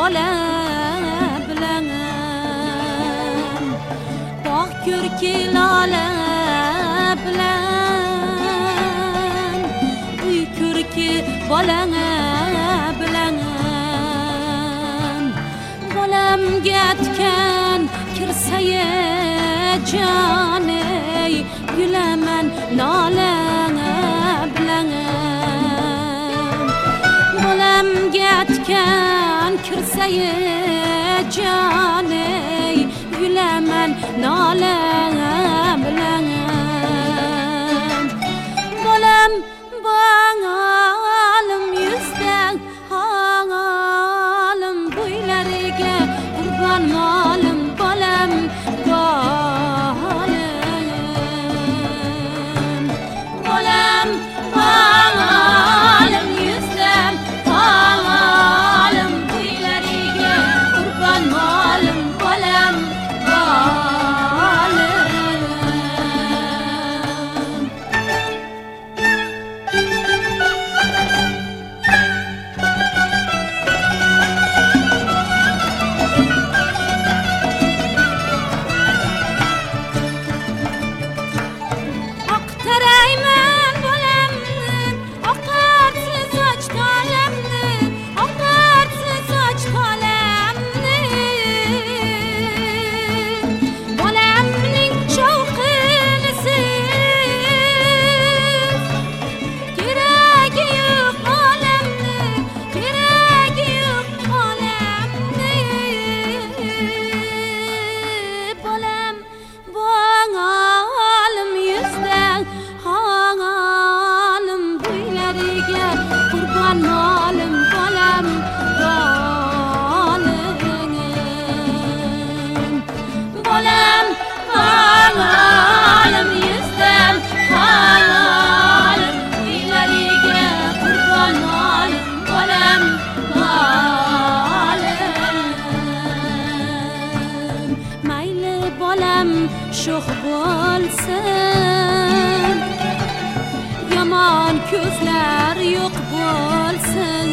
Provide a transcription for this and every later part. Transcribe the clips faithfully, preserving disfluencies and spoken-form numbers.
bola bilan bog' ko'rki lola bilan uy ko'rki bola bilan bolamga atgan kirsaye joney gülaman nola bilan bolamga atgan kirsaye joney gülaman nola bilan bolam bang'alim yuzdan hang'alim bo'ylariga qurban molim bolam bolam bolam bang'alim yuzdan hang'alim bo'ylariga qurban molim bolam sho'x bo'lsin yomon ko'zlar yo'q bo'lsin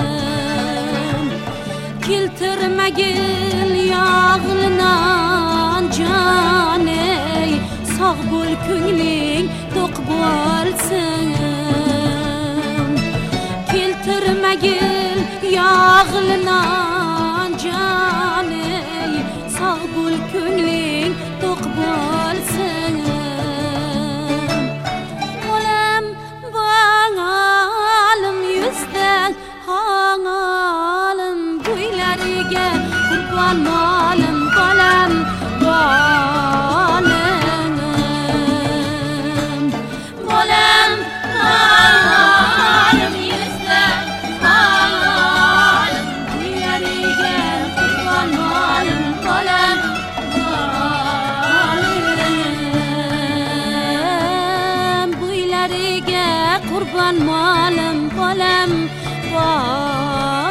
keltirmagil yog'linon joney sog' bo'l ko'ngling to'q bo'lsin keltirmagil yog'linon joney sog' bo'l ko'ngling to'q bo'lsin bolam bang'alim yuzdan hang'alim bo'ylariga qurban molim bolam bolam bolam bang'alim yuzdan hang'alim bo'ylariga qurban molim bolam qurban molim bolam